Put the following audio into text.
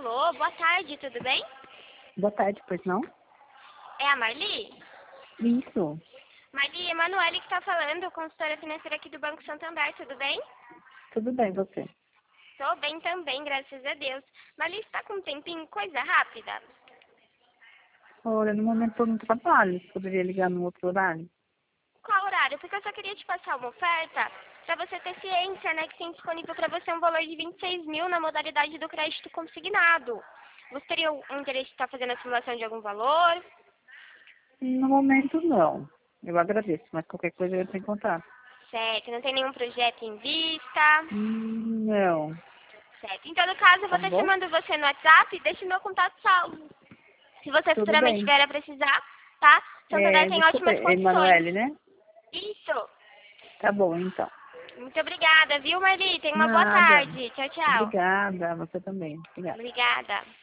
Alô, boa tarde, tudo bem? Boa tarde, pois não? É a Marli? Isso, Marli, Emanuele que está falando, consultora financeira aqui do Banco Santander, tudo bem? tudo bem, você? Tô bem também, graças a Deus. Marli, está com um tempinho? Coisa rápida? Olha, no momento eu não trabalho, você poderia ligar no outro horário? Qual horário? Porque eu só queria te passar uma oferta para você ter ciência, né, que tem disponível para você um valor de 26 mil na modalidade do crédito consignado. Você teria um interesse de estar fazendo a simulação de algum valor? No momento não. Eu agradeço, mas qualquer coisa eu entro em contato. Certo, não tem nenhum projeto em vista? Não, Certo. Em todo caso, eu vou tá estar bom? chamando você no WhatsApp e deixe meu contato salvo. Se você Tudo futuramente bem. vier a precisar, tá? Santander tem Desculpa, ótimas é condições. Emanuele, né? Isso. Tá bom, então. Muito obrigada, viu, Marli? Tenha uma boa Nada. tarde. Tchau, tchau. Obrigada, você também. Obrigada. Obrigada.